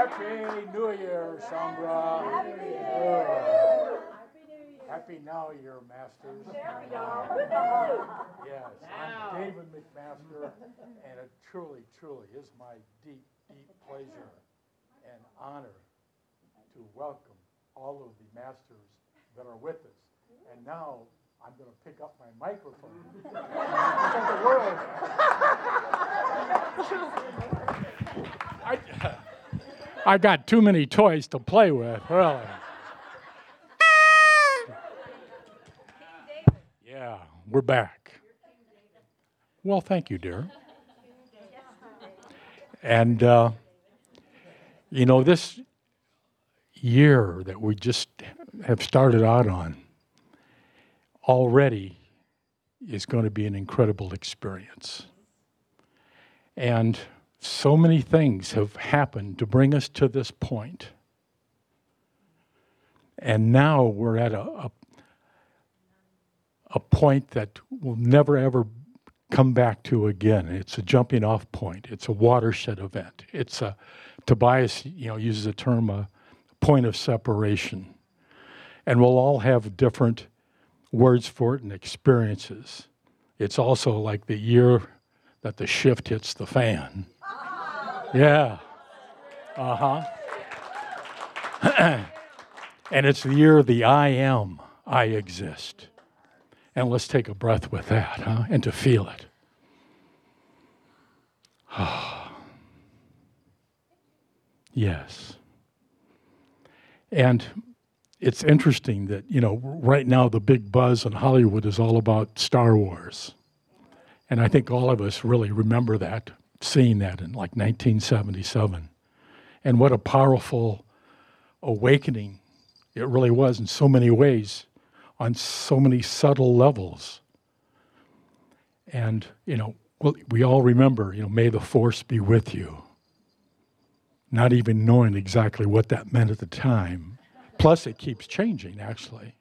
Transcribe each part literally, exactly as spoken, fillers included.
Happy New Year, Sandra. Happy New Year. Happy Now Year, Masters. There we go. Yes, I'm David McMaster, and it truly, truly is my deep, deep pleasure and honor to welcome all of the masters that are with us. And now I'm going to pick up my microphone for the world. I, I got too many toys to play with, really. Yeah, we're back. Well, thank you, dear. And, uh, you know, this year that we just have started out on already is going to be an incredible experience. And so many things have happened to bring us to this point. And now we're at a, a, a point that we'll never, ever come back to again. It's a jumping off point. It's a watershed event. It's a, Tobias, you know, uses the term a point of separation. And we'll all have different words for it and experiences. It's also like the year that the shift hits the fan. Yeah. Uh-huh. And it's the year of the I am, I exist. And let's take a breath with that, huh? And to feel it. Yes. And it's interesting that, you know, right now the big buzz in Hollywood is all about Star Wars. And I think all of us really remember that, seeing that in like nineteen seventy-seven. And what a powerful awakening it really was in so many ways, on so many subtle levels. And, you know, well, we all remember, you know, may the force be with you. Not even knowing exactly what that meant at the time. Plus, it keeps changing, actually.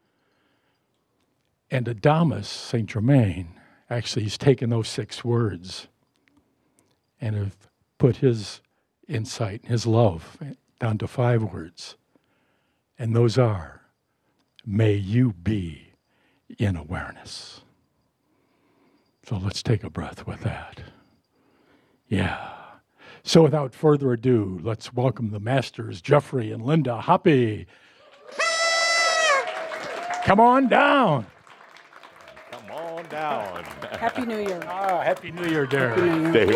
And Adamus, Saint Germain, actually, he's taken those six words and have put his insight, his love, down to five words. And those are, may you be in awareness. So let's take a breath with that. Yeah. So without further ado, let's welcome the masters, Jeffrey and Linda Hoppy. Come on down. Come on down. Happy New Year. Ah, Happy New Year, dear. Happy New Year. There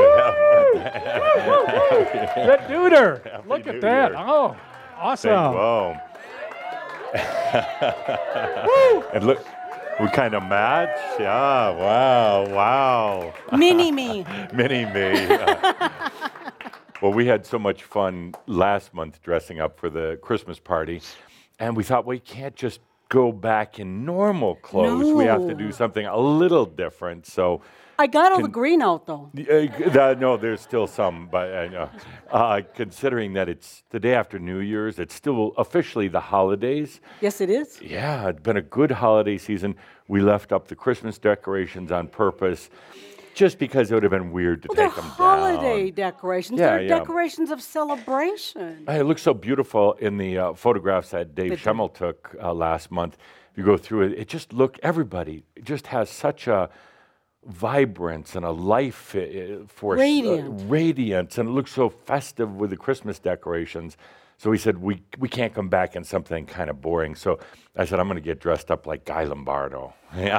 you have Good duder. Happy Look New at that. Year. Oh, awesome. Whoa. And look, we kind of match. Yeah, wow, wow. Mini me. Mini me. Uh, well, we had so much fun last month dressing up for the Christmas party, and we thought we can't just go back in normal clothes. No. We have to do something a little different. So, I got all Can- the green out, though. uh, that- no, there's still some, but I know. Uh, considering that it's the day after New Year's, it's still officially the holidays. Yes, it is. Yeah, it's been a good holiday season. We left up the Christmas decorations on purpose, just because it would have been weird to Well, they're take them holiday down. decorations. Yeah, they're yeah. decorations of celebration. It looks so beautiful in the uh, photographs that Dave They do. Schemmel took uh, last month. If you go through it, it just look, everybody it just has such a vibrance and a life uh, force. Radiant. Uh, radiance, and it looks so festive with the Christmas decorations. So we said, we, we can't come back in something kind of boring. So I said, I'm going to get dressed up like Guy Lombardo.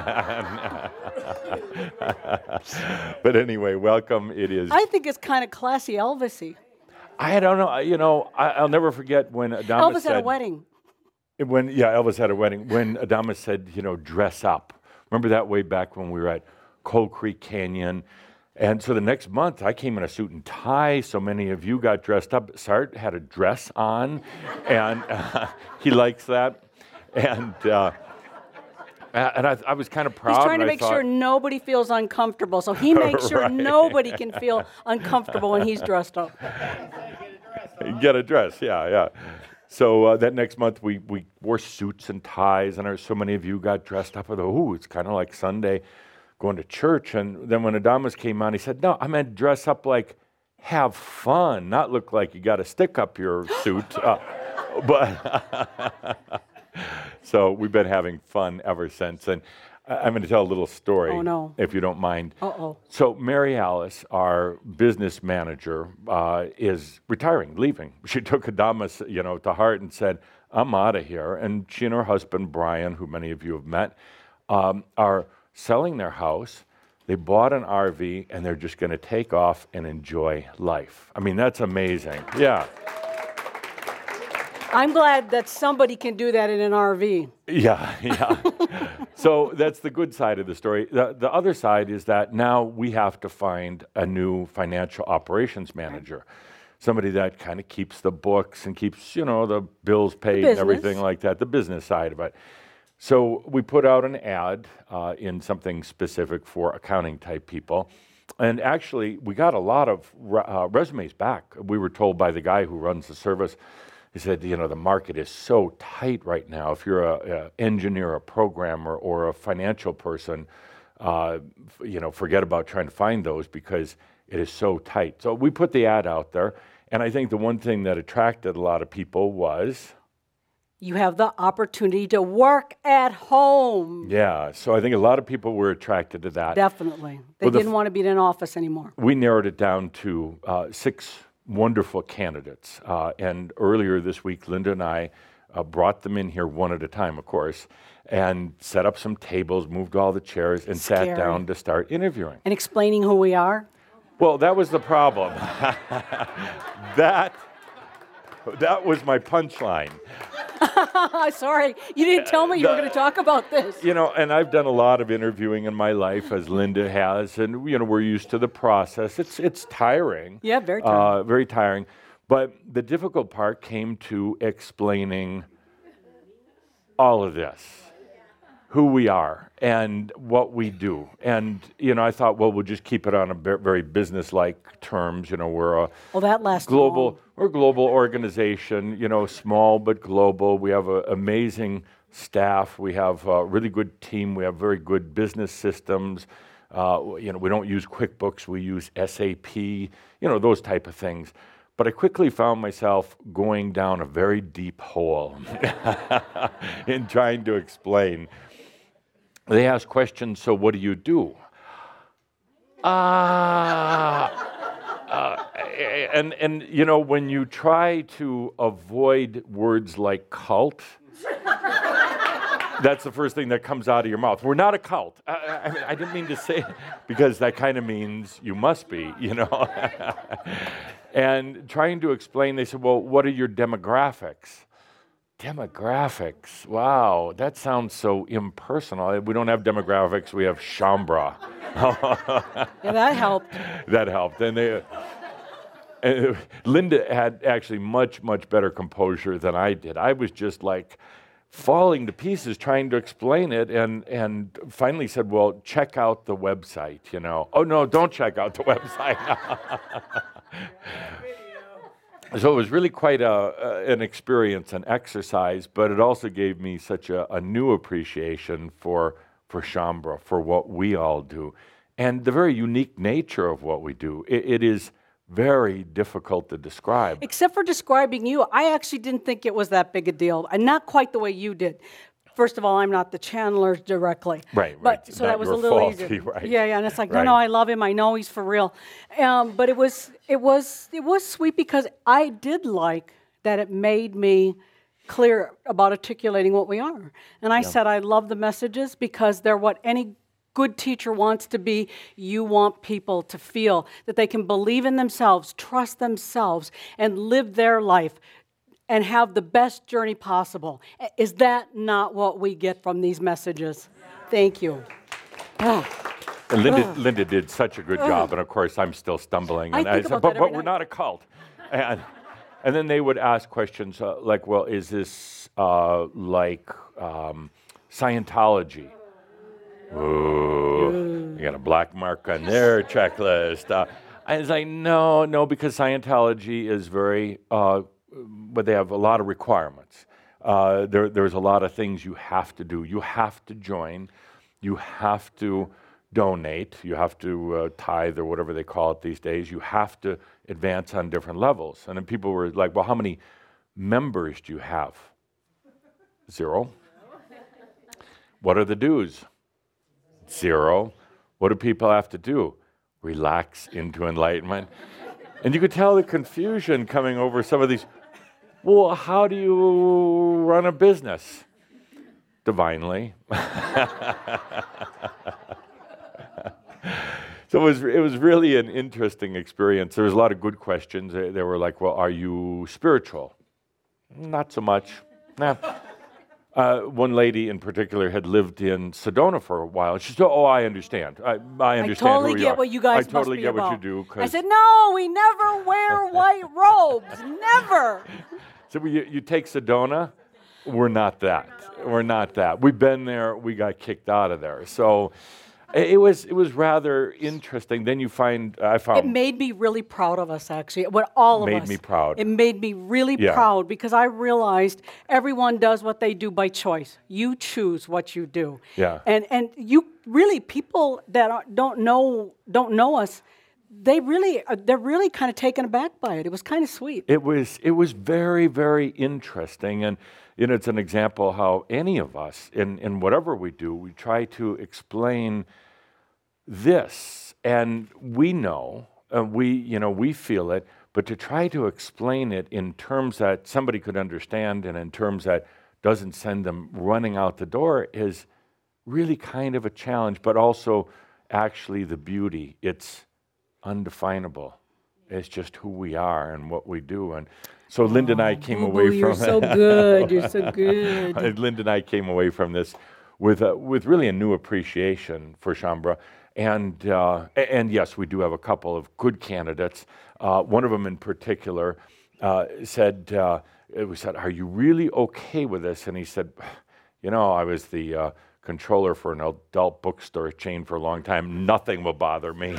But anyway, welcome. It is. I think it's kind of classy Elvis-y. I don't know. You know, I, I'll never forget when Adamus Elvis said. at a wedding. When yeah, Elvis had a wedding. When Adamus said, you know, dress up. Remember that way back when we were at Coal Creek Canyon. And so the next month, I came in a suit and tie. So many of you got dressed up. Sart had a dress on, and uh, he likes that. And uh, and I, I was kind of proud. He's trying to and I make thought, sure nobody feels uncomfortable. So he makes sure Right. nobody can feel uncomfortable when he's dressed up. Get a dress, yeah, yeah. So uh, that next month, we, we wore suits and ties, and there, so many of you got dressed up. I thought, ooh, it's kind of like Sunday going to church. And then when Adamus came on, he said, no, I meant dress up like have fun, not look like you got a stick up your suit. Uh, but so we've been having fun ever since. And I- I'm going to tell a little story, Oh, no. if you don't mind. Uh-oh. So Mary Alice, our business manager, uh, is retiring, leaving. She took Adamus, you know, to heart and said, I'm out of here. And she and her husband, Brian, who many of you have met, um, are selling their house. They bought an R V, and they're just going to take off and enjoy life. I mean, that's amazing. Yeah. I'm glad that somebody can do that in an R V. Yeah, yeah. So that's the good side of the story. The, the other side is that now we have to find a new financial operations manager, somebody that kind of keeps the books and keeps, you know, the bills paid and everything business. like that, the business side of it. So we put out an ad uh, in something specific for accounting type people. And actually, we got a lot of re- uh, resumes back. We were told by the guy who runs the service, he said, you know, the market is so tight right now. If you're a, a engineer, a programmer, or a financial person, uh, f- you know, forget about trying to find those because it is so tight. So we put the ad out there. And I think the one thing that attracted a lot of people was... You have the opportunity to work at home. Yeah, so I think a lot of people were attracted to that. Definitely. They Well, the didn't f- want to be in an office anymore. We narrowed it down to uh, six wonderful candidates. Uh, and earlier this week, Linda and I uh, brought them in here one at a time, of course, and set up some tables, moved all the chairs, and Scary. sat down to start interviewing. And explaining who we are. Well, that was the problem. that, that was my punchline. Sorry, you didn't tell me you were going to talk about this. You know, and I've done a lot of interviewing in my life, as Linda has, and you know, we're used to the process. It's it's tiring. Yeah, very tiring. Uh, very tiring. But the difficult part came to explaining all of this, who we are and what we do. And you know, I thought, well, we'll just keep it on a be- very business-like terms. You know, we're a Well, that lasted global. long. We're a global organization, you know, small but global. We have an amazing staff. We have a really good team. We have very good business systems. Uh, you know, we don't use QuickBooks. We use S A P, you know, those type of things. But I quickly found myself going down a very deep hole in trying to explain. They ask questions, so what do you do? Ah... Uh, and, and, you know, when you try to avoid words like cult, that's the first thing that comes out of your mouth. We're not a cult. I, I, mean, I didn't mean to say it because that kind of means you must be, you know. And trying to explain, they said, well, what are your demographics? Demographics, wow, that sounds so impersonal. We don't have demographics, we have Shambra. Yeah, that helped. That helped. And they, uh, Linda had actually much, much better composure than I did. I was just like falling to pieces trying to explain it, and, and finally said, well, check out the website, you know. Oh, no, don't check out the website. So it was really quite a, uh, an experience, an exercise, but it also gave me such a, a new appreciation for for Shambra, for what we all do, and the very unique nature of what we do. It, it is very difficult to describe. Except for describing you, I actually didn't think it was that big a deal, and not quite the way you did. First of all, I'm not the channeler directly. Right, but, right. So Not that was a your little fault, easier. right. Yeah, yeah, and it's like, Right. no, no, I love him. I know he's for real. Um, but it was, it was, it was sweet because I did like that it made me clear about articulating what we are. And I said, I love the messages because they're what any good teacher wants to be. You want people to feel that they can believe in themselves, trust themselves, and live their life and have the best journey possible. Is that not what we get from these messages? Thank you. And Linda, Linda did such a good job, and of course I'm still stumbling. I And think said, about but, that but every we're night." not a cult. And, and then they would ask questions uh, like, well, is this uh, like um, Scientology? Ooh, you got a black mark on their checklist. Uh, I was like, no, no, because Scientology is very, uh, but they have a lot of requirements. Uh, there, there's a lot of things you have to do. You have to join. You have to donate. You have to uh, tithe or whatever they call it these days. You have to advance on different levels. And then people were like, well, how many members do you have? Zero. What are the dues? Zero. What do people have to do? Relax into enlightenment. And you could tell the confusion coming over some of these. Well, how do you run a business? Divinely. So it was, it was really an interesting experience. There was a lot of good questions. They, they were like, well, are you spiritual? Not so much. Nah. Uh, one lady in particular had lived in Sedona for a while. She said, oh, I understand. I, I understand I totally who you get are. what you guys I totally must be get about. what you do. I said, no, we never wear white robes. Never. So you, you take Sedona, we're not that. We're not that. We've been there, we got kicked out of there. So it, it was it was rather interesting. Then you find, I found... It made me really proud of us, actually. What all of Made us. me proud. It made me really Yeah. proud because I realized everyone does what they do by choice. You choose what you do. Yeah. And and you really, people that are, don't know don't know us, they really uh, they're really kind of taken aback by it. It was kind of sweet. It was it was very, very interesting. And you know, it's an example how any of us, in, in whatever we do, we try to explain this. And we know, uh, we, you know, we feel it, but to try to explain it in terms that somebody could understand and in terms that doesn't send them running out the door is really kind of a challenge, but also actually the beauty. It's undefinable. It's just who we are and what we do. And so Linda and I came Boo-boo, away from you're so good. You're so good. And Linda and I came away from this with a, with really a new appreciation for Shaumbra. And uh, a- and yes, we do have a couple of good candidates. Uh, one of them in particular uh, said, uh, we said, are you really okay with this? And he said, you know, I was the uh, controller for an adult bookstore chain for a long time. Nothing will bother me.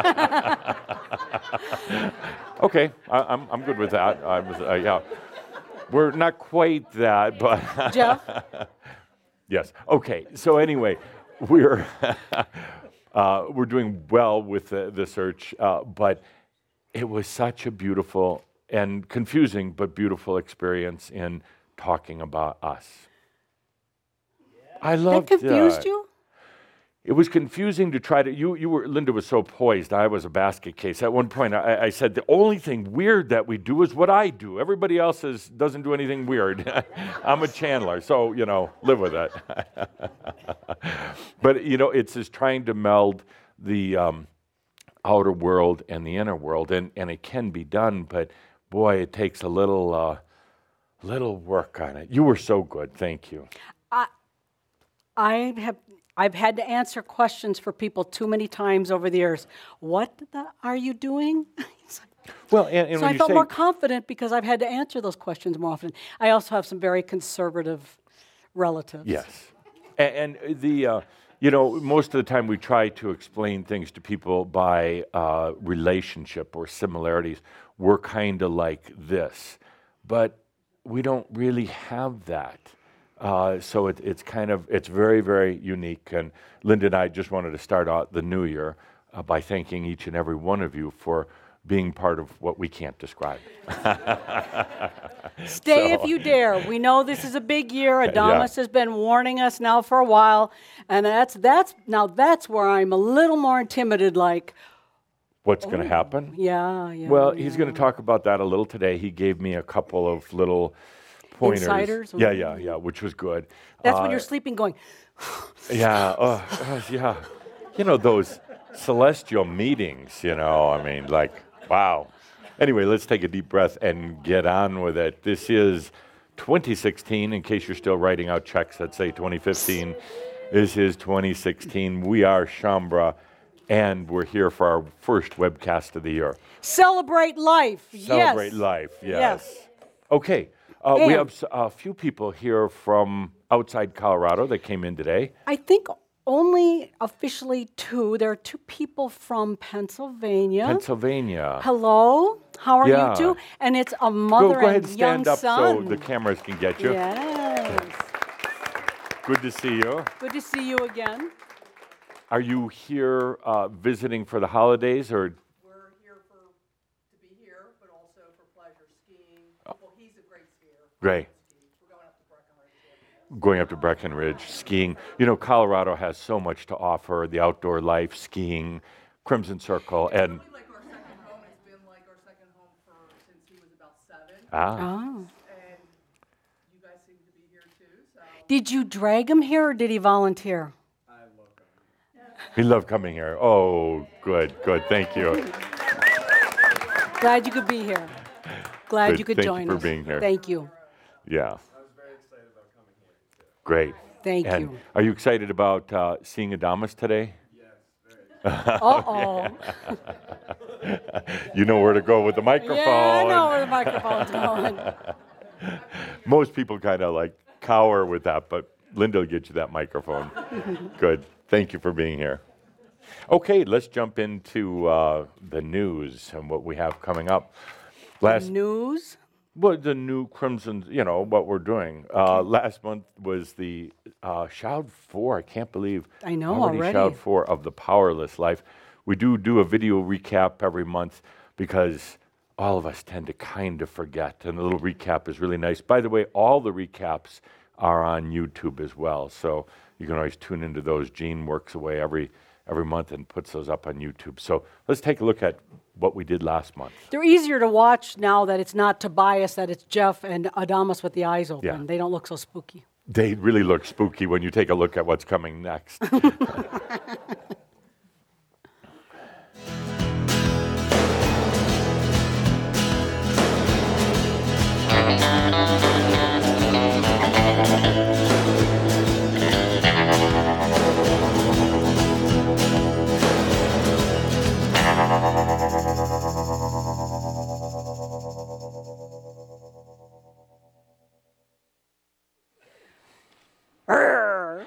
Okay, I, I'm I'm good with that. I was, uh, yeah, we're not quite that, but Jeff? yes. Okay. So anyway, we're uh, we're doing well with the, the search, uh, but it was such a beautiful and confusing but beautiful experience in talking about us. I That loved confused uh, you? It was confusing to try to, you, you were, Linda was so poised. I was a basket case. At one point, I, I said, the only thing weird that we do is what I do. Everybody else is, doesn't do anything weird. I'm a Chandler, so, you know, live with it. But, you know, it's just trying to meld the um, outer world and the inner world, and, and it can be done, but boy, it takes a little, uh, little work on it. You were so good. Thank you. I have I've had to answer questions for people too many times over the years. What the, are you doing? Well, and, and so when I you felt say, more confident because I've had to answer those questions more often. I also have some very conservative relatives. yes, and, and the uh, you know, most of the time we try to explain things to people by uh, relationship or similarities. We're kind of like this, but we don't really have that. Uh, so it, it's kind of, it's very, very unique. And Linda and I just wanted to start out the new year uh, by thanking each and every one of you for being part of what we can't describe. Stay So- if you dare. We know this is a big year. Adamus has been warning us now for a while, and that's that's now that's where I'm a little more intimidated. Like, What's going to happen? yeah, yeah. Well, yeah. he's going to talk about that a little today. He gave me a couple of little pointers. Insiders? Yeah, yeah, yeah, which was good. That's Uh, when you're sleeping, going. Yeah, oh, uh, yeah. You know, those celestial meetings, you know, I mean, like, wow. Anyway, let's take a deep breath and get on with it. This is twenty sixteen, in case you're still writing out checks that say twenty fifteen. This is twenty sixteen. We are Shaumbra, and we're here for our first webcast of the year. Celebrate life. Celebrate yes. life, yes. Yes. Okay, uh, we And- have s- a few people here from outside Colorado that came in today. I think only officially two. There are two people from Pennsylvania. Pennsylvania. Hello. How are Yeah. you two? And it's a Go, mother go ahead and and young stand up son. so the cameras can get you. Yes. Good to see you. Good to see you again. Are you here uh, visiting for the holidays, or? We're here for, to be here, but also for pleasure skiing. Well, he's a great skier. Great. We're going up to Breckenridge. Going up to Breckenridge, skiing. You know, Colorado has so much to offer, the outdoor life, skiing, Crimson Circle, It's and really like our second home. It's been like our second home for since he was about seven. ah, Oh. And you guys seem to be here too. So Did you drag him here or did he volunteer? he loved coming here. Oh, good, good, thank you. Glad you could be here. Glad Good. you could Thank you join for us. being here. Thank you. Yeah. I was very excited about coming here. Great. Thank And you. are you excited about uh, seeing Adamus today? Uh-oh. You know where to go with the microphone. Yeah, I know where the microphone's going. Most people kind of like cower with that, but Linda will get you that microphone. Good. Thank you for being here. Okay, let's jump into uh, the news and what we have coming up. Last, News? well, the new Crimson, you know, what we're doing. Uh, last month was the uh, Shout four. I can't believe I know already already. Shout four of the Powerless Life. We do do a video recap every month because all of us tend to kind of forget, and the little recap is really nice. By the way, all the recaps are on YouTube as well, so you can always tune into those. Gene works away every every month and puts those up on YouTube. So let's take a look at what we did last month. They're easier to watch now that it's not Tobias, that it's Jeff and Adamus with the eyes open. Yeah. They don't look so spooky. They really look spooky when you take a look at what's coming next. Arr.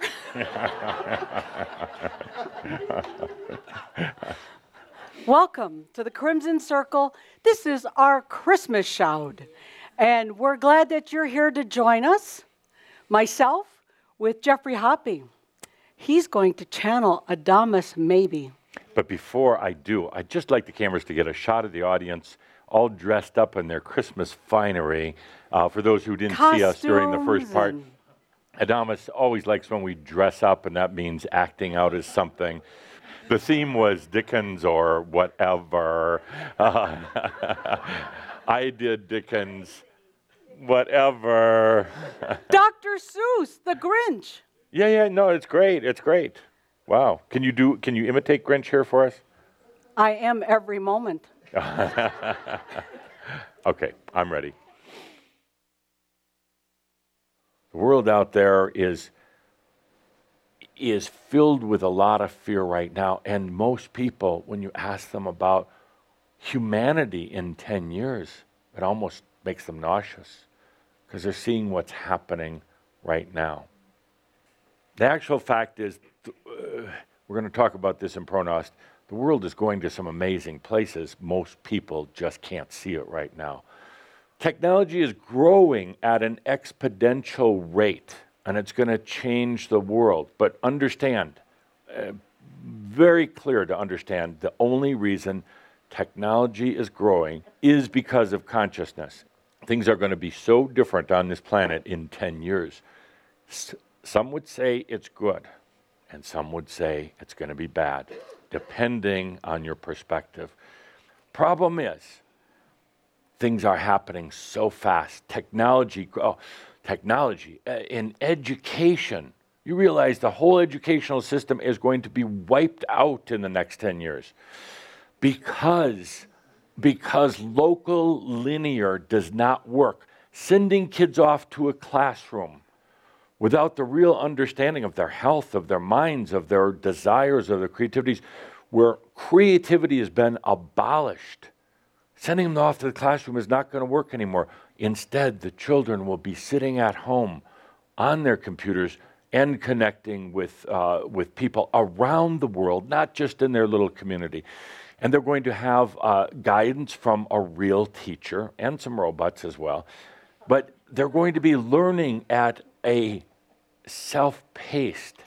Welcome to the Crimson Circle. This is our Christmas shout, and we're glad that you're here to join us. Myself with Jeffrey Hoppy. He's going to channel Adamus Maybe. But before I do, I'd just like the cameras to get a shot of the audience all dressed up in their Christmas finery. Uh, for those who didn't see us during the first Costumes part, and- Adamus always likes when we dress up, and that means acting out as something. The theme was Dickens or whatever. Uh, I did Dickens, whatever. Doctor Seuss, the Grinch. Yeah, yeah, no, it's great. It's great. Wow. Can you do? Can you imitate Grinch here for us? I am every moment. Okay, I'm ready. The world out there is is filled with a lot of fear right now, and most people, when you ask them about humanity in ten years, it almost makes them nauseous because they're seeing what's happening right now. The actual fact is, uh, we're going to talk about this in Pronost, the world is going to some amazing places. Most people just can't see it right now. Technology is growing at an exponential rate, and it's going to change the world. But understand, uh, very clear to understand, the only reason technology is growing is because of consciousness. Things are going to be so different on this planet in ten years. S- some would say it's good, and some would say it's going to be bad, depending on your perspective. Problem is, things are happening so fast. Technology, oh, technology uh, in education. You realize the whole educational system is going to be wiped out in the next ten years because, because local linear does not work. Sending kids off to a classroom without the real understanding of their health, of their minds, of their desires, of their creativities, where creativity has been abolished. Sending them off to the classroom is not going to work anymore. Instead, the children will be sitting at home on their computers and connecting with, uh, with people around the world, not just in their little community. And they're going to have uh, guidance from a real teacher and some robots as well. But they're going to be learning at a self-paced,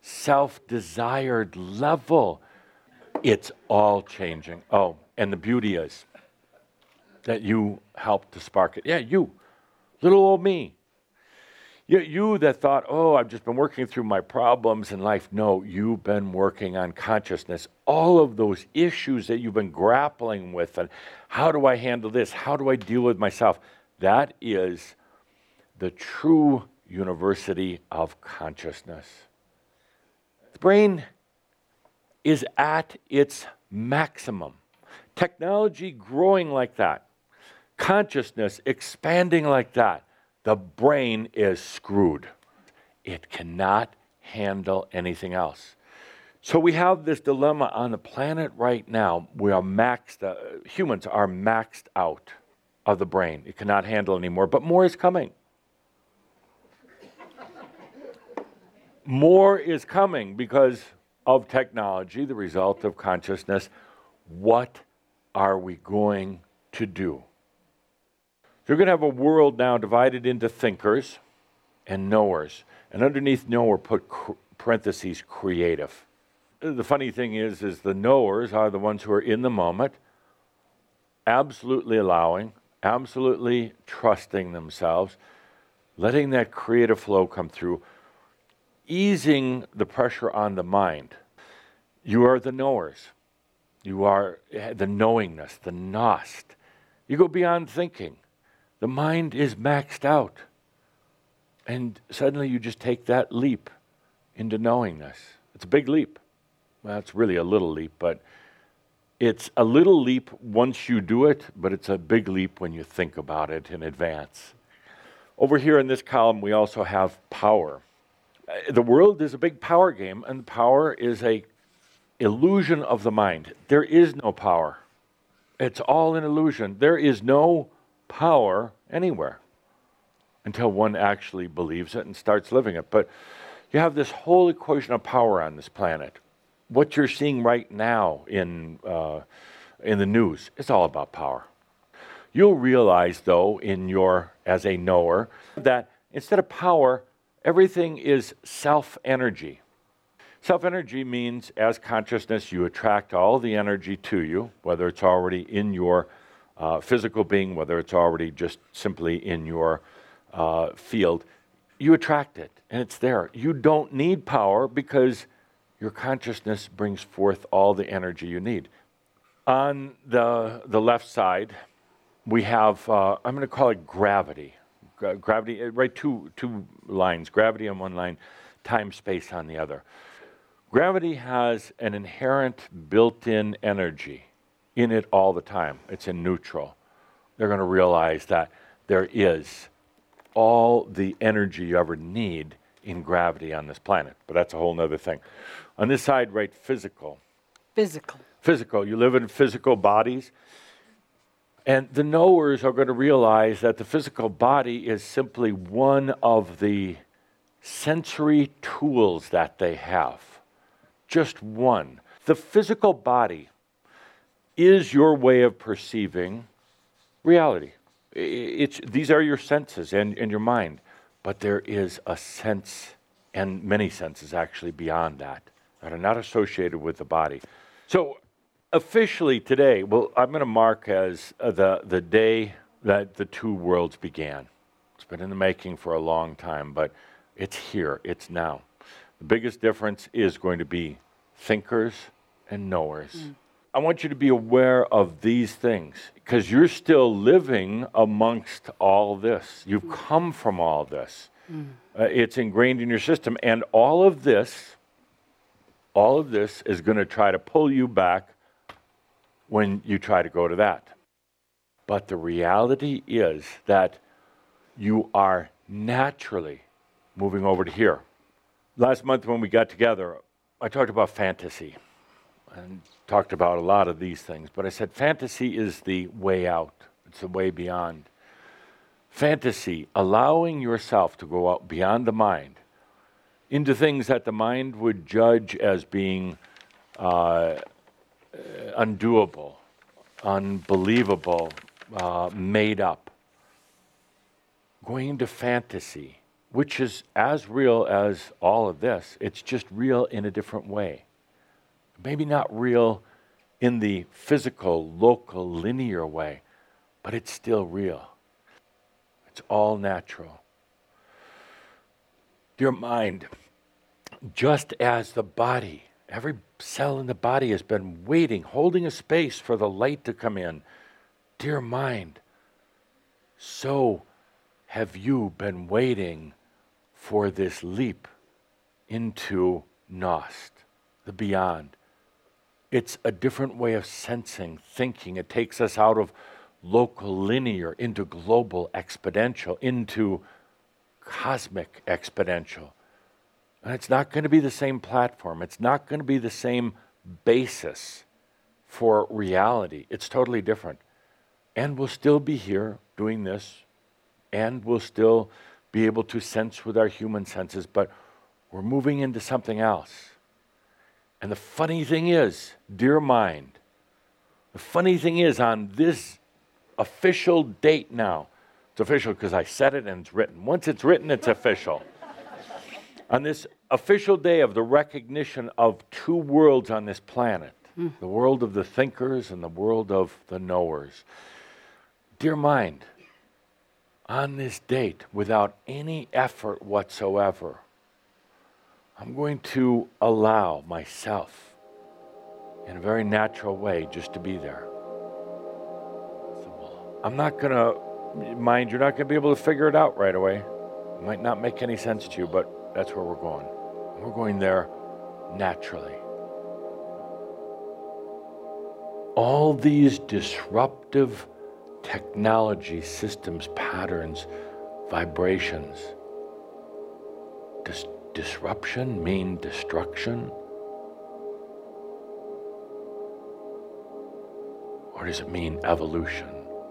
self-desired level. It's all changing. Oh, and the beauty is that you helped to spark it. Yeah, you, little old me. You, you that thought, oh, I've just been working through my problems in life. No, you've been working on consciousness. All of those issues that you've been grappling with, and how do I handle this? How do I deal with myself? That is the true university of consciousness. The brain is at its maximum. Technology growing like that. Consciousness expanding like that. The brain is screwed. It cannot handle anything else. So we have this dilemma on the planet right now. We are maxed, uh, humans are maxed out of the brain. It cannot handle anymore, but more is coming. More is coming because of technology, the result of consciousness. What are we going to do? So you're going to have a world now divided into thinkers and knowers. And underneath knower, put cr- parentheses, creative. The funny thing is, is the knowers are the ones who are in the moment, absolutely allowing, absolutely trusting themselves, letting that creative flow come through, easing the pressure on the mind. You are the knowers. You are the knowingness, the Gnost. You go beyond thinking. The mind is maxed out. And suddenly you just take that leap into knowingness. It's a big leap. Well, it's really a little leap, but it's a little leap once you do it, but it's a big leap when you think about it in advance. Over here in this column, we also have power. The world is a big power game, and power is a illusion of the mind. There is no power. It's all an illusion. There is no power anywhere until one actually believes it and starts living it. But you have this whole equation of power on this planet. What you're seeing right now in uh, in the news, it's all about power. You'll realize, though, in your as a knower, that instead of power, everything is self-energy. Self-energy means, as consciousness, you attract all the energy to you, whether it's already in your uh, physical being, whether it's already just simply in your uh, field. You attract it, and it's there. You don't need power because your consciousness brings forth all the energy you need. On the, the left side, we have, uh, I'm going to call it gravity. Gra- gravity, right, two, two lines, gravity on one line, time-space on the other. Gravity has an inherent built-in energy in it all the time. It's in neutral. They're going to realize that there is all the energy you ever need in gravity on this planet. But that's a whole other thing. On this side, right, physical. Physical. Physical. You live in physical bodies. And the knowers are going to realize that the physical body is simply one of the sensory tools that they have. Just one. The physical body is your way of perceiving reality. It's, these are your senses and, and your mind. But there is a sense, and many senses actually beyond that, that are not associated with the body. So officially today, well, I'm going to mark as uh, the, the day that the two worlds began. It's been in the making for a long time, but it's here, it's now. The biggest difference is going to be thinkers and knowers. Mm. I want you to be aware of these things because you're still living amongst all this. You've mm. come from all this. Mm. Uh, it's ingrained in your system. And all of this, all of this is going to try to pull you back when you try to go to that. But the reality is that you are naturally moving over to here. Last month when we got together, I talked about fantasy and talked about a lot of these things, but I said fantasy is the way out. It's the way beyond. Fantasy, allowing yourself to go out beyond the mind into things that the mind would judge as being uh, undoable, unbelievable, uh, made up. Going into fantasy which is as real as all of this. It's just real in a different way. Maybe not real in the physical, local, linear way, but it's still real. It's all natural. Dear mind, just as the body, every cell in the body has been waiting, holding a space for the light to come in, dear mind, so have you been waiting for this leap into Gnost, the beyond. It's a different way of sensing, thinking. It takes us out of local linear into global exponential, into cosmic exponential. And it's not going to be the same platform. It's not going to be the same basis for reality. It's totally different. And we'll still be here doing this, and we'll still be able to sense with our human senses, but we're moving into something else. And the funny thing is, dear mind, the funny thing is on this official date now, it's official because I said it and it's written. Once it's written, it's official. On this official day of the recognition of two worlds on this planet, mm. the world of the thinkers and the world of the knowers. Dear mind, on this date, without any effort whatsoever, I'm going to allow myself in a very natural way just to be there. I'm not going to, mind, you're not going to be able to figure it out right away. It might not make any sense to you, but that's where we're going. We're going there naturally. All these disruptive technology systems, patterns, vibrations, does disruption mean destruction? Or does it mean evolution?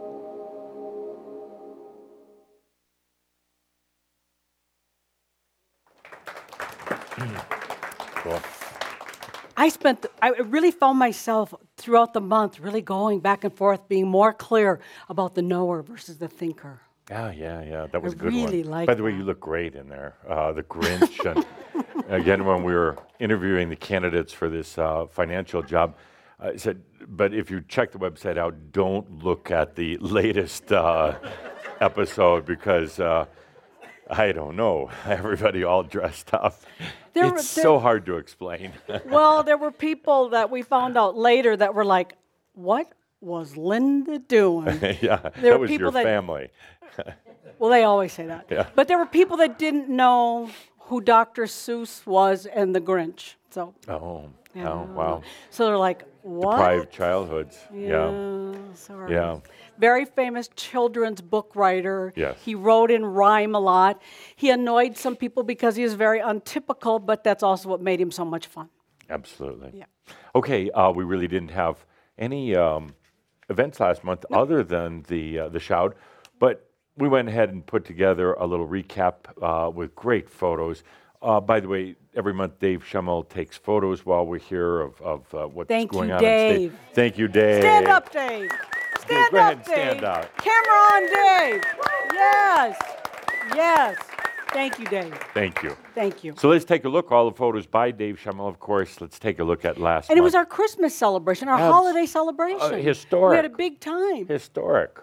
Cool. I spent, the, I really found myself throughout the month really going back and forth, being more clear about the knower versus the thinker. Yeah, yeah, yeah. That was I a good really one. like By the way, that. you look great in there. Uh, the Grinch. And again, when we were interviewing the candidates for this uh, financial job, I said, but if you check the website out, don't look at the latest uh, episode because uh, I don't know. Everybody all dressed up. There it's were- so there- hard to explain. Well, there were people that we found out later that were like, what was Linda doing? yeah, There that were was people your that- family. Well, they always say that. Yeah. But there were people that didn't know who Doctor Seuss was and the Grinch. So, Oh, yeah. oh, wow. So they're like, what? Deprived childhoods. Yeah. Sorry. Yeah. Very famous children's book writer. Yes. He wrote in rhyme a lot. He annoyed some people because he was very untypical, but that's also what made him so much fun. Absolutely. Yeah. Okay, uh, we really didn't have any um, events last month other than the uh, the shout, but we went ahead and put together a little recap uh, with great photos. Uh, by the way, every month Dave Schemmel takes photos while we're here of, of uh, what's Thank going you, on on stage. Dave. Thank you, Dave. Stand up, Dave. Stand go ahead up, and stand Dave. out. Camera on, Dave. Yes. Yes. Thank you, Dave. Thank you. Thank you. So let's take a look. All the photos by Dave Schemmel, of course. Let's take a look at last And it month. was our Christmas celebration, our Abs- holiday celebration. uh, historic. We had a big time. Historic.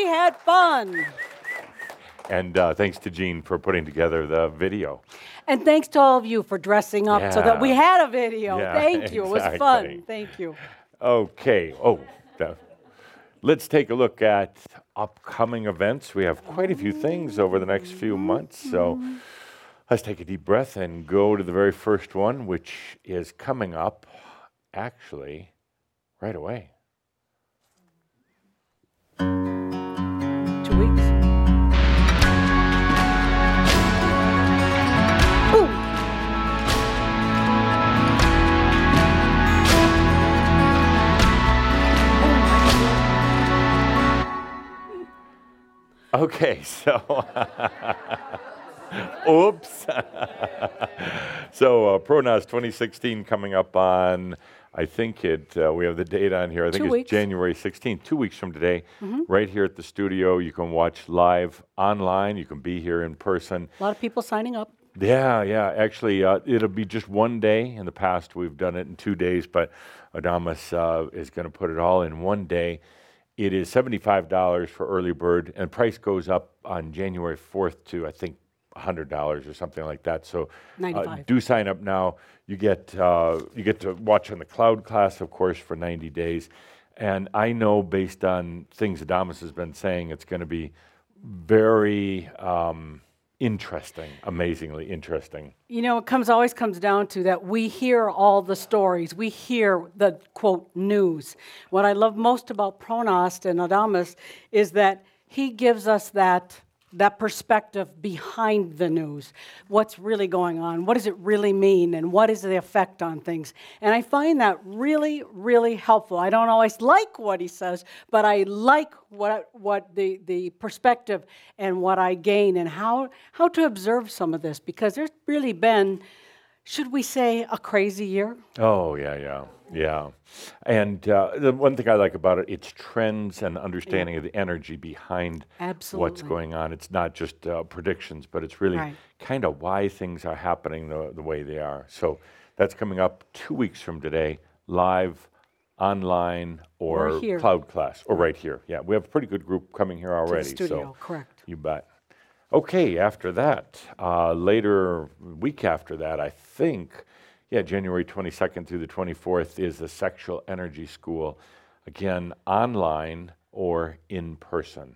we had fun. And uh, thanks to Jean for putting together the video. And thanks to all of you for dressing up so that we Yeah. had a video. Yeah, Thank you. It was exactly. fun. Thank you. Okay. Oh, the- let's take a look at upcoming events. We have quite a few things over the next few months. So let's take a deep breath and go to the very first one, which is coming up actually right away. Two weeks. Ooh. Okay, so oops. so uh, ProNAS twenty sixteen coming up on, I think it. Uh, we have the date on here. I think Two it's weeks. January sixteenth, two weeks from today, right here at the studio. You can watch live online. You can be here in person. A lot of people signing up. Yeah, yeah. Actually, uh, it'll be just one day. In the past, we've done it in two days, but Adamus uh, is going to put it all in one day. It is seventy-five dollars for early bird, and price goes up on January fourth to, I think, one hundred dollars or something like that. So uh, ninety-five. do sign up now. You get uh, you get to watch on the cloud class, of course, for ninety days. And I know, based on things Adamus has been saying, it's going to be very um, interesting, amazingly interesting. You know, it comes always comes down to that we hear all the stories. We hear the, quote, news. What I love most about Pronost and Adamus is that he gives us that, that perspective behind the news. What's really going on? What does it really mean? And what is the effect on things? And I find that really, really helpful. I don't always like what he says, but I like what what the, the perspective and what I gain and how, how to observe some of this, because there's really been, should we say, a crazy year? Oh, yeah, yeah, yeah. And uh, the one thing I like about it, it's trends and understanding of the energy behind what's Absolutely. going on. It's not just uh, predictions, but it's really Right. kind of why things are happening the, the way they are. So that's coming up two weeks from today, live, online, or, Or here. cloud class, or right here. Yeah, we have a pretty good group coming here To the already. studio, So correct. you bet. Okay, after that, uh, later, week after that, I think, yeah, January twenty-second through the twenty-fourth is the Sexual Energy School. Again, online or in person.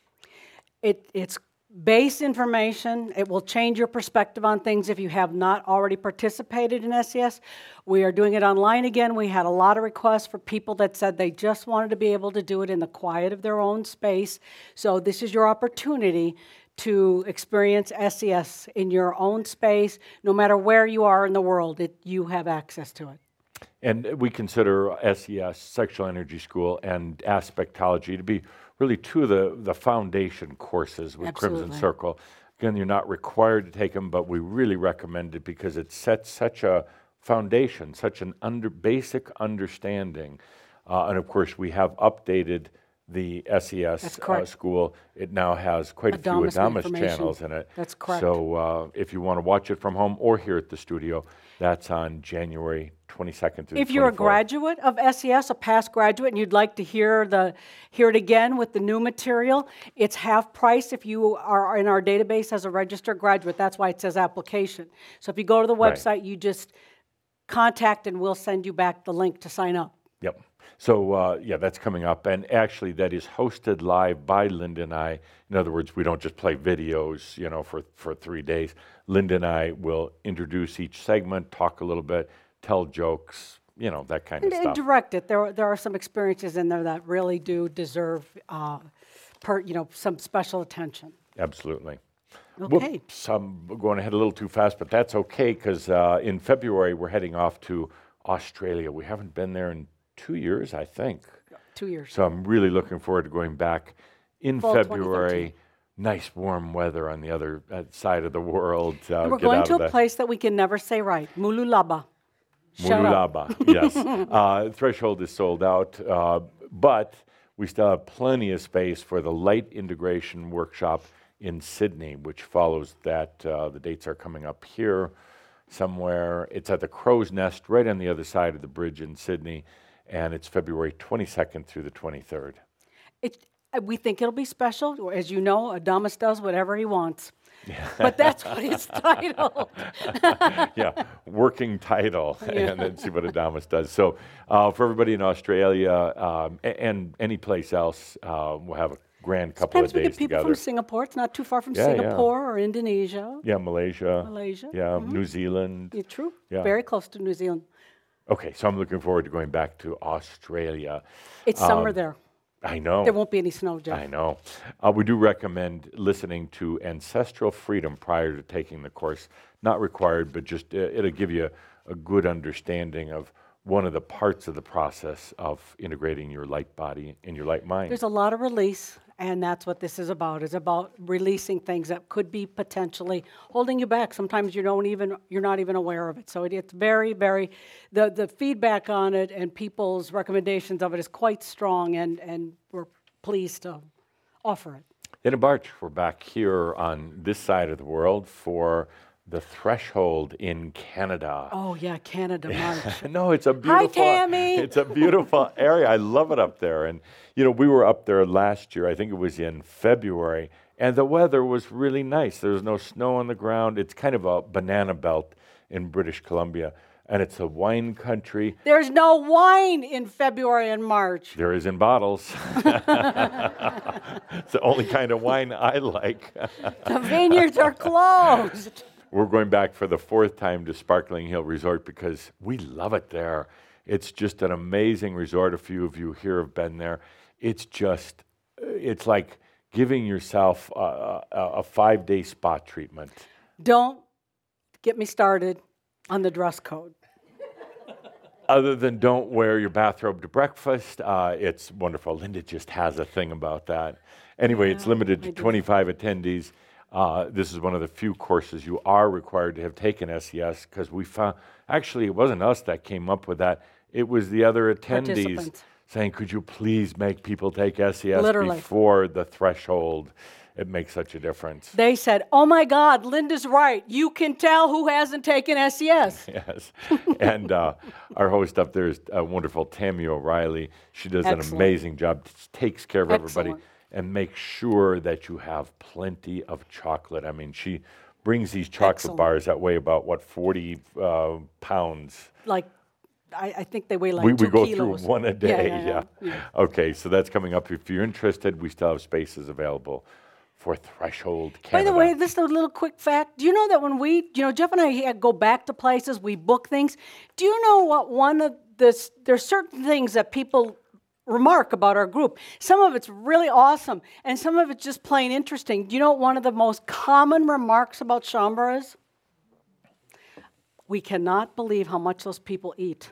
It, it's base information. It will change your perspective on things if you have not already participated in S E S. We are doing it online again. We had a lot of requests for people that said they just wanted to be able to do it in the quiet of their own space. So this is your opportunity to experience S E S in your own space. No matter where you are in the world, it, you have access to it. And we consider S E S, Sexual Energy School, and Aspectology to be really two of the, the foundation courses with Crimson Absolutely. Circle. Again, you're not required to take them, but we really recommend it because it sets such a foundation, such an under basic understanding. Uh, and of course, we have updated the S E S That's uh, correct. school. It now has quite a few Adamus Adamus information. channels in it. That's correct. So uh, if you want to watch it from home or here at the studio, that's on January twenty-second through If the you're a twenty-fourth. graduate of S E S, a past graduate, and you'd like to hear the hear it again with the new material, it's half price if you are in our database as a registered graduate. That's why it says application. So if you go to the Right. website, you just contact and we'll send you back the link to sign up. Yep. So, uh, yeah, that's coming up. And actually, that is hosted live by Linda and I. In other words, we don't just play videos, you know, for, for three days. Linda and I will introduce each segment, talk a little bit, tell jokes, you know, that kind And, of and stuff. direct it. There, are- there are some experiences in there that really do deserve, uh, per, you know, some special attention. Absolutely. Okay. Whoops, I'm going ahead a little too fast, but that's okay because uh, in February, we're heading off to Australia. We haven't been there in two years, I think. Two years. So I'm really looking forward to going back in Fall February. Nice warm weather on the other uh, side of the world. Uh, And we're get going out to of a the place that we can never say right. Mululaba. Shut up. Mululaba. Yes. uh, Threshold is sold out, uh, but we still have plenty of space for the light integration workshop in Sydney, which follows that. Uh, the dates are coming up here somewhere. It's at the Crow's Nest right on the other side of the bridge in Sydney, and it's February twenty-second through the twenty-third. It, uh, we think it'll be special. As you know, Adamus does whatever he wants. But that's what it's titled. Yeah, working title, and then see what Adamus does. So uh, for everybody in Australia um, a- and any place else, uh, we'll have a grand couple Sometimes of we days get people together. from Singapore. It's not too far from Yeah, yeah. Singapore or Indonesia. Yeah, Malaysia. Malaysia, Yeah, New Zealand. Yeah, true. Yeah. Very close to New Zealand. Okay, so I'm looking forward to going back to Australia. It's summer there. I know. There won't be any snow, Jeff. I know. Uh, we do recommend listening to Ancestral Freedom prior to taking the course. Not required, but just uh, it'll give you a, a good understanding of one of the parts of the process of integrating your light body and your light mind. There's a lot of release, and that's what this is about. It's about releasing things that could be potentially holding you back. Sometimes you don't even you're not even aware of it. So it, it's very, very the the feedback on it and people's recommendations of it is quite strong, and and we're pleased to offer it. In March, we're back here on this side of the world for the Threshold in Canada. Oh yeah, Canada March. No, it's a beautiful. Tammy. It's a beautiful area. I love it up there. And you know, we were up there last year. I think it was in February, and the weather was really nice. There was no snow on the ground. It's kind of a banana belt in British Columbia, and it's a wine country. There's no wine in February and March. There is in bottles. It's the only kind of wine I like. The vineyards are closed. We're going back for the fourth time to Sparkling Hill Resort because we love it there. It's just an amazing resort. A few of you here have been there. It's just, it's like giving yourself a, a, a five-day spa treatment. Don't get me started on the dress code. Other than don't wear your bathrobe to breakfast, uh, it's wonderful. Linda just has a thing about that. Anyway, it's limited to twenty-five attendees. Uh, this is one of the few courses you are required to have taken S E S because we found, actually it wasn't us that came up with that, it was the other attendees Participants. saying, could you please make people take S E S Literally. before the threshold? It makes such a difference. They said, oh my God, Linda's right. You can tell who hasn't taken S E S. Yes. And uh, our host up there is uh, wonderful Tammy O'Reilly. She does an Excellent. amazing job, t- takes care of everybody, Excellent. and makes sure that you have plenty of chocolate. I mean, she brings these chocolate Excellent. bars that weigh about, what, forty uh, pounds. Like, I, I think they weigh like we, two we go kilos. through one a day. Yeah, yeah, yeah. Okay, so that's coming up. If you're interested, we still have spaces available for Threshold Canada. By the way, this is a little quick fact. Do you know that when we, you know, Jeff and I had- go back to places, we book things. Do you know what one of this, there's certain things that people remark about our group. Some of it's really awesome, and some of it's just plain interesting. Do you know what one of the most common remarks about Shaumbra is? We cannot believe how much those people eat.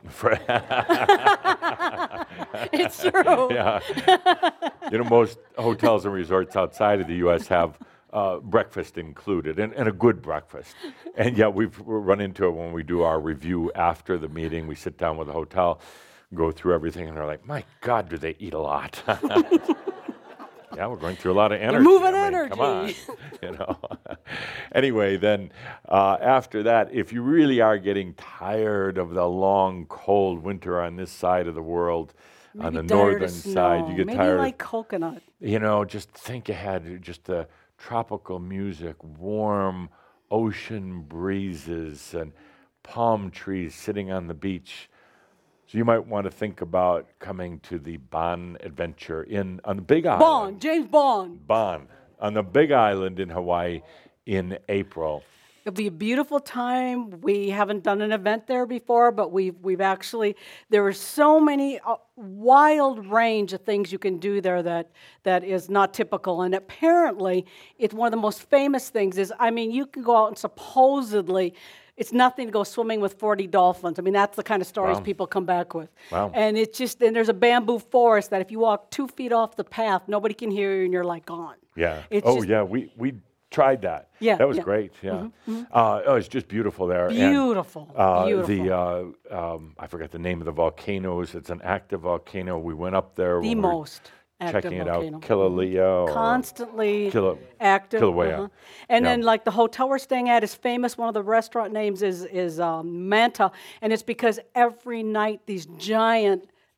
It's true. Yeah. You know, most hotels and resorts outside of the U S have uh, breakfast included, and, and a good breakfast. And yet we've we run into it when we do our review after the meeting. We sit down with the hotel, go through everything, and they're like, my God, do they eat a lot. Yeah, we're going through a lot of energy. moving I mean, Come on, energy. you know. Anyway, then uh, after that, if you really are getting tired of the long, cold winter on this side of the world, on the Maybe tired northern of side, snow. you get Maybe tired. like coconut. You know, just think ahead. Just the tropical music, warm ocean breezes, and palm trees sitting on the beach. So you might want to think about coming to the Bon Adventure in on the Big Island. Bond, James Bond. Bon, on the Big Island in Hawaii in April. It'll be a beautiful time. We haven't done an event there before, but we've we've actually there are so many uh, wild range of things you can do there that that is not typical. And apparently, it's one of the most famous things. Is I mean, you can go out and supposedly. It's nothing to go swimming with forty dolphins. I mean, that's the kind of stories Wow. people come back with. Wow. And it's just, and there's a bamboo forest that if you walk two feet off the path, nobody can hear you and you're like gone. Yeah. It's oh, just- yeah. We we tried that. Yeah, That was yeah. great. Yeah. Uh, oh, it's just beautiful there. And, Beautiful, uh, beautiful. The uh, um, I forgot the name of the volcanoes. It's an active volcano. We went up there. The when we were most active checking volcano. it out. Kilauea. or- Constantly Killa- active. Kilauea. uh-huh. And Yeah. then, like the hotel we're staying at is famous. One of the restaurant names is is um, Manta, and it's because every night these giant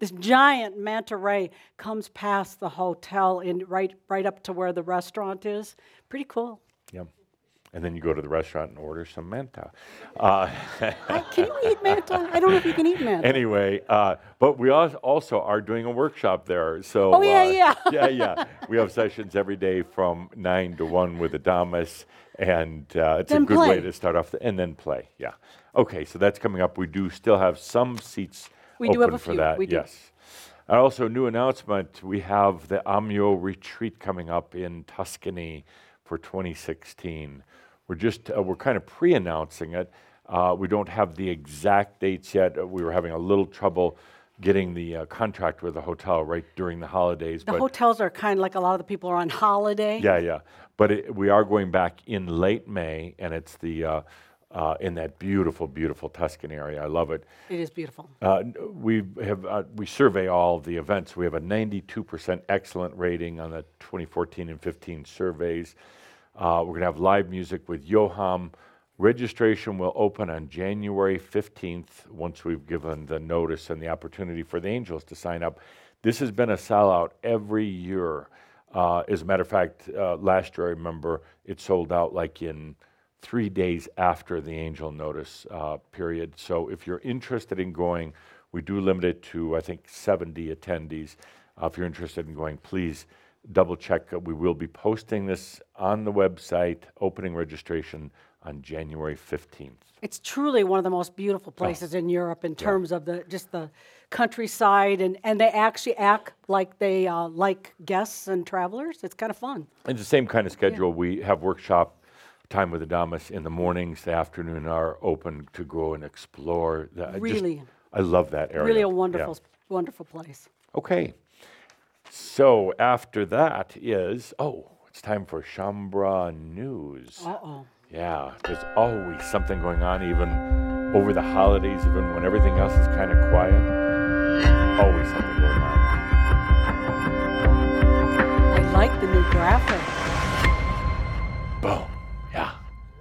this giant manta ray comes past the hotel in right right up to where the restaurant is. Pretty cool. Yep. And then you go to the restaurant and order some manta. Uh, I, can you eat manta? I don't know if you can eat manta. Anyway, uh, but we al- also are doing a workshop there. So Oh, yeah, uh, yeah. yeah, yeah. We have sessions every day from nine to one with Adamus, and uh, it's Then a good play. way to start off, the, and then play. Yeah. Okay, so that's coming up. We do still have some seats We open do have a for few. that. We do. Yes. And also, new announcement: we have the Amio retreat coming up in Tuscany for twenty sixteen. We're just uh, we're kind of pre-announcing it. Uh, we don't have the exact dates yet. Uh, we were having a little trouble getting the uh, contract with the hotel right during the holidays. The but hotels are kind of like a lot of the people are on holiday. yeah, yeah. But it, we are going back in late May, and it's the uh, uh, in that beautiful, beautiful Tuscan area. I love it. It is beautiful. Uh, n- we have uh, we survey all of the events. We have a ninety-two percent excellent rating on the twenty fourteen and fifteen surveys. Uh, we're going to have live music with Yoham. Registration will open on January fifteenth once we've given the notice and the opportunity for the Angels to sign up. This has been a sellout every year. Uh, as a matter of fact, uh, last year I remember it sold out like in three days after the Angel notice uh, period. So if you're interested in going, we do limit it to, I think, seventy attendees. Uh, if you're interested in going, please double check. Uh, we will be posting this on the website, opening registration on January fifteenth. It's truly one of the most beautiful places in Europe in terms of the just the countryside, and, and they actually act like they uh, like guests and travelers. It's kind of fun. It's the same kind of schedule. We have workshop time with Adamus in the mornings. The afternoon are open to go and explore. The- I just- Really. I love that area. Really a Yeah. wonderful, wonderful place. Okay. So after that is, oh, it's time for Shambra News. Uh-oh. Yeah, there's always something going on, even over the holidays, even when everything else is kind of quiet. Always something going on. I like the new graphic. Boom. Yeah.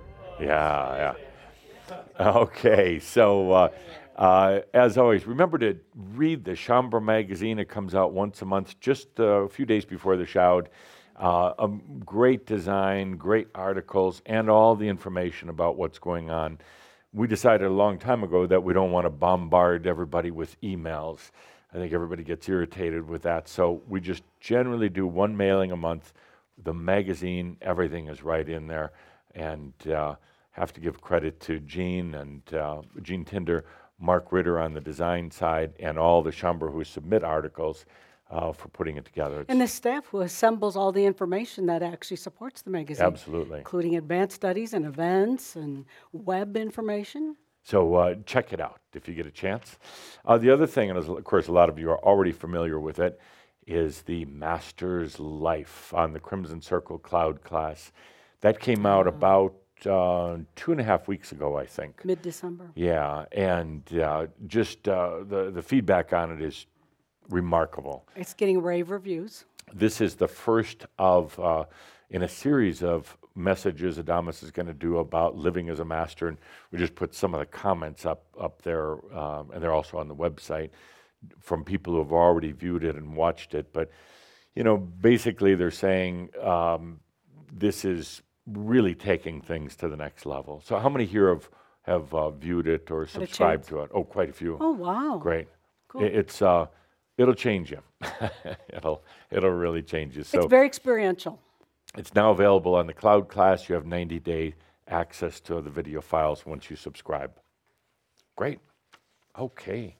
Yeah, yeah. Okay, so uh, uh, as always, remember to read the Shambra magazine. It comes out once a month, just uh, a few days before the Shoud. Uh, a great design, great articles, and all the information about what's going on. We decided a long time ago that we don't want to bombard everybody with emails. I think everybody gets irritated with that. So we just generally do one mailing a month. The magazine, everything is right in there. And uh, have to give credit to Gene and uh, Gene Tinder, Mark Ritter on the design side, and all the Shambra who submit articles uh, for putting it together. It's And the staff who assembles all the information that actually supports the magazine. Absolutely. Including advanced studies and events and web information. So uh, check it out if you get a chance. Uh, the other thing, and as, of course a lot of you are already familiar with it, is the Master's Life on the Crimson Circle Cloud class. That came out about uh, two and a half weeks ago, I think. Mid-December. Yeah, and uh, just uh, the, the feedback on it is remarkable. It's getting rave reviews. This is the first of, uh, in a series of messages Adamus is going to do about living as a master, and we just put some of the comments up, up there, um, and they're also on the website from people who have already viewed it and watched it. But, you know, basically they're saying um, this is really taking things to the next level. So how many here have, have uh, viewed it or a subscribed chance. to it? Oh, quite a few. Oh, wow. Great. Cool. I- It's, uh, it'll change you. it'll, it'll really change you. So It's very experiential. it's now available on the cloud class. You have ninety day access to the video files once you subscribe. Great. Okay.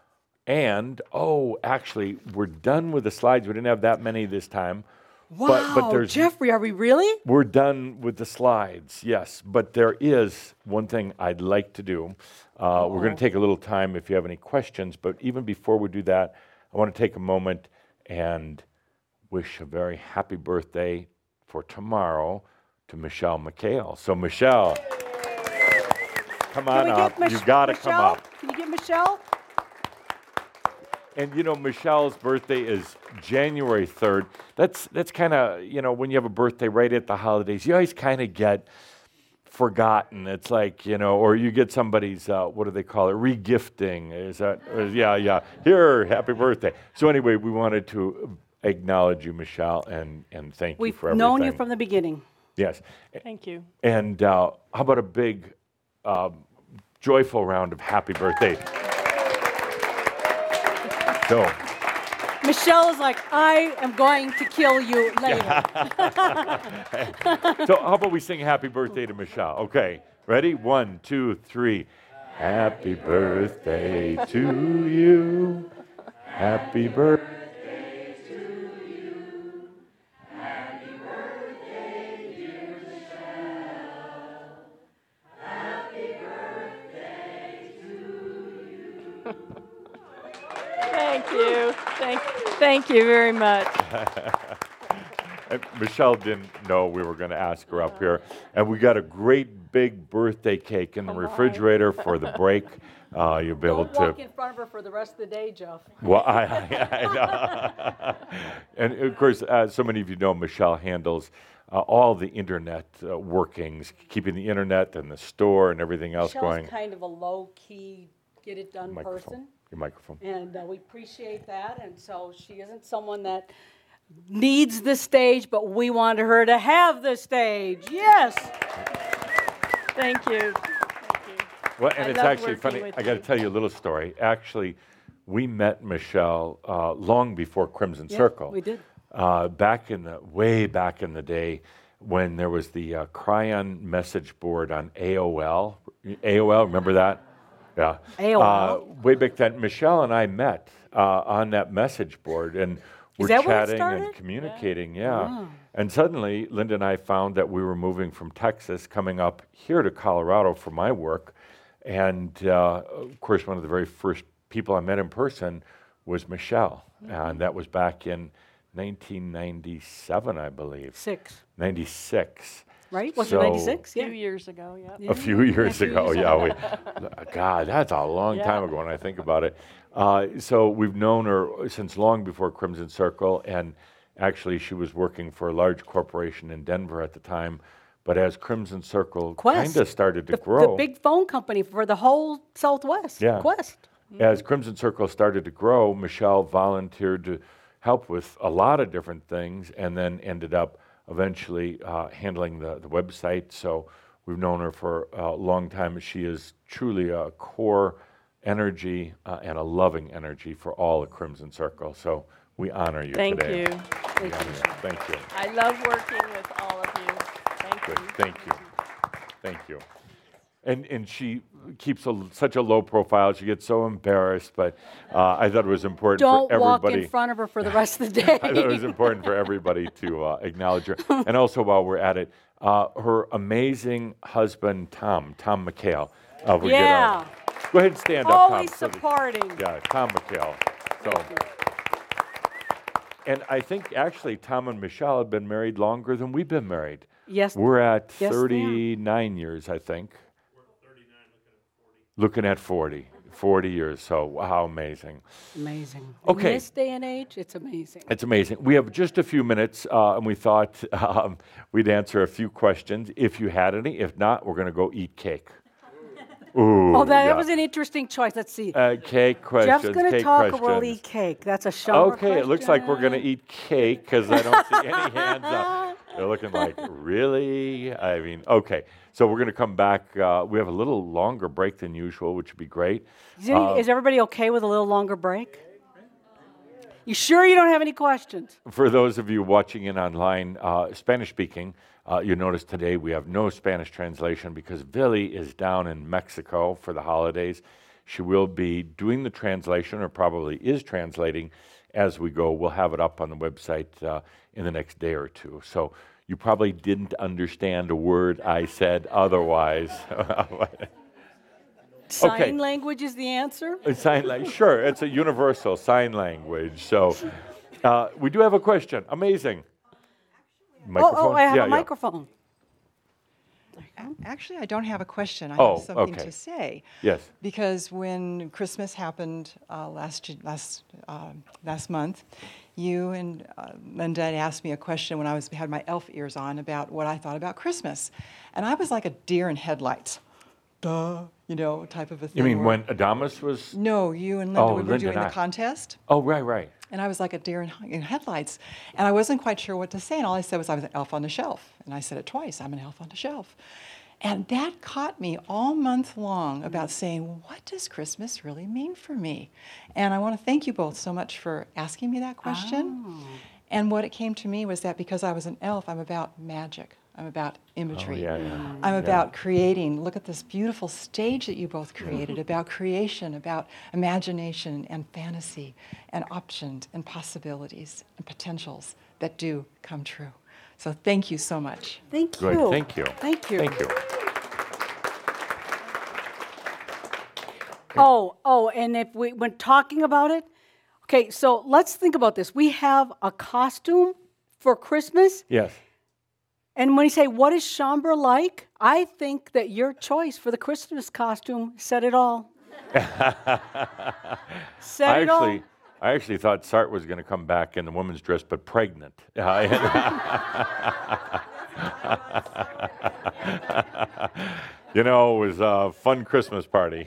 And, oh, actually, we're done with the slides. We didn't have that many this time. Wow, But, but there's, Jeffrey, are we really? we're done with the slides, yes. But there is one thing I'd like to do. Uh, we're going to take a little time if you have any questions. But even before we do that, I want to take a moment and wish a very happy birthday for tomorrow to Michelle McHale. So, Michelle, come on Can we up. get You Mich- got to Michelle? come up. Can you get Michelle? And you know, Michelle's birthday is January third. That's that's kind of, you know, when you have a birthday right at the holidays, you always kind of get forgotten. It's like, you know, or you get somebody's, uh, what do they call it, regifting. Is that, uh, yeah, yeah, here, happy birthday. So anyway, we wanted to acknowledge you, Michelle, and, and thank you We've for everything. known you from the beginning. Yes. Thank you. And uh, how about a big, um, joyful round of happy birthday? So, Michelle is like, I am going to kill you later. so how about we sing happy birthday to Michelle? Okay, ready? One, two, three. Happy birthday to you. Happy birthday. Thank you. Thank, thank you very much. And Michelle didn't know we were going to ask her up here. And we got a great big birthday cake in the refrigerator for the break. Uh, you'll be able Don't to. walk in front of her for the rest of the day, Jeff. Well, I, I, I know. And of course, uh, so many of you know Michelle handles uh, all the internet uh, workings, keeping the internet and the store and everything else Michelle's going. kind of a low-key, get-it-done Microphone. person. Your microphone. And uh, we appreciate that. And so she isn't someone that needs the stage, but we wanted her to have the stage. Yes. Thank you. Thank you. Well, and I it's love actually working funny. with I got to you. tell you a little story. Actually, we met Michelle uh, long before Crimson Yeah, Circle. we did. Uh, back in the way back in the day when there was the uh, Cryon message board on A O L. A O L, remember that? Yeah. A O L. Uh, way back then, Michelle and I met uh, on that message board, and we're that where it chatting and started? communicating. Yeah. And suddenly, Linda and I found that we were moving from Texas, coming up here to Colorado for my work. And uh, of course, one of the very first people I met in person was Michelle. And that was back in nineteen ninety-seven, I believe. Six, ninety-six. right? Was So- it ninety-six? A Yeah. few years ago, yeah. A few years few ago, years yeah. We, God, that's a long Yeah. time ago when I think about it. Uh, so we've known her since long before Crimson Circle, and actually she was working for a large corporation in Denver at the time. But as Crimson Circle Quest. kind of started to The, grow, the big phone company for the whole Southwest. Yeah. Quest. as Crimson Circle started to grow, Michelle volunteered to help with a lot of different things, and then ended up eventually uh, handling the, the website. So we've known her for a long time. She is truly a core energy uh, and a loving energy for all of Crimson Circle. So we honor you Thank today. you. We honor you. Thank you. I love working with all of you. Thank Good. you. Thank you. Thank you. And and she keeps a, such a low profile. She gets so embarrassed, but uh, I thought it was important Don't for walk everybody. in front of her for the rest of the day. I thought it was important for everybody to uh, acknowledge her. And also, while we're at it, uh, her amazing husband, Tom, Tom McHale. Uh, we get, Yeah. uh, go ahead and stand up, Always Tom. so that- supporting. yeah, Tom McHale. So, and I think actually Tom and Michelle have been married longer than we've been married. Yes. We're at Yes, they are. thirty-nine years, I think. Looking at forty. forty years, so how amazing. Amazing. Okay. In this day and age, it's amazing. It's amazing. We have just a few minutes, uh, and we thought um, we'd answer a few questions if you had any. If not, we're going to go eat cake. Ooh, Oh, that, yeah. that was an interesting choice. Let's see. Uh, cake questions. Jeff's going to cake talk, questions. or we'll eat cake. That's a shower Okay, it looks like we're going to eat cake because I don't see any hands up. They're looking like, really? I mean, okay. So we're going to come back. Uh, we have a little longer break than usual, which would be great. Is, any, Uh, is everybody okay with a little longer break? You sure you don't have any questions? For those of you watching in online, uh, Spanish speaking, uh, you notice today we have no Spanish translation because Vili is down in Mexico for the holidays. She will be doing the translation, or probably is translating as we go. We'll have it up on the website uh, in the next day or two. So you probably didn't understand a word I said otherwise. Sign Okay. language is the answer? Sign language, sure, it's a universal sign language. So uh, we do have a question. Amazing. Oh, oh, I have Yeah, a yeah. microphone. Actually, I don't have a question. I Oh, have something okay. to say. Yes. Because when Christmas happened uh, last Ju- last uh, last month, you and uh, Linda had asked me a question when I was had my elf ears on about what I thought about Christmas, and I was like a deer in headlights, duh, you know, type of a thing. You mean where- when Adamus was? No, you and Linda Oh, we were Linda doing and the I. contest. Oh, right, right. And I was like a deer in, in headlights. And I wasn't quite sure what to say. And all I said was I was an elf on the shelf. And I said it twice, I'm an elf on the shelf. And that caught me all month long about saying, what does Christmas really mean for me? And I want to thank you both so much for asking me that question. Oh. And what it came to me was that because I was an elf, I'm about magic. I'm about imagery. Oh, yeah, yeah. I'm about creating. Look at this beautiful stage that you both created, about creation, about imagination and fantasy and options and possibilities and potentials that do come true. So thank you so much. Thank you. Good. Thank you. Thank you. Thank you. Oh, oh, and if we when talking about it, okay, so let's think about this. We have a costume for Christmas, Yes. and when you say what is Chambra like, I think that your choice for the Christmas costume said it all. said I it actually, all. I actually thought Sart was going to come back in the woman's dress, but pregnant. You know, it was a fun Christmas party.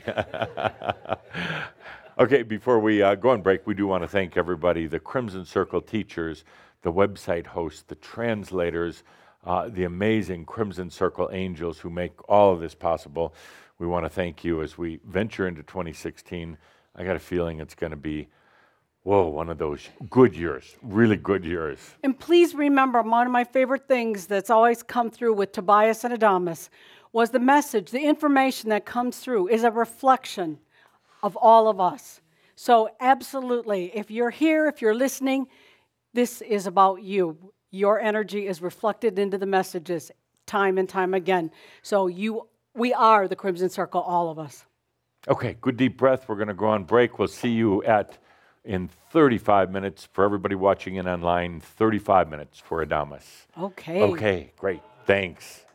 Okay, before we uh, go on break, we do want to thank everybody, the Crimson Circle teachers, the website hosts, the translators, uh, the amazing Crimson Circle angels who make all of this possible. We want to thank you as we venture into twenty sixteen. I got a feeling it's going to be, whoa, one of those good years, really good years. And please remember, one of my favorite things that's always come through with Tobias and Adamus was the message, the information that comes through is a reflection of all of us. So absolutely, if you're here, if you're listening, this is about you. Your energy is reflected into the messages time and time again. So you, we are the Crimson Circle, all of us. Okay, good deep breath. We're going to go on break. We'll see you at in thirty-five minutes for everybody watching in online. thirty-five minutes for Adamus. Okay. Okay, great. Thanks.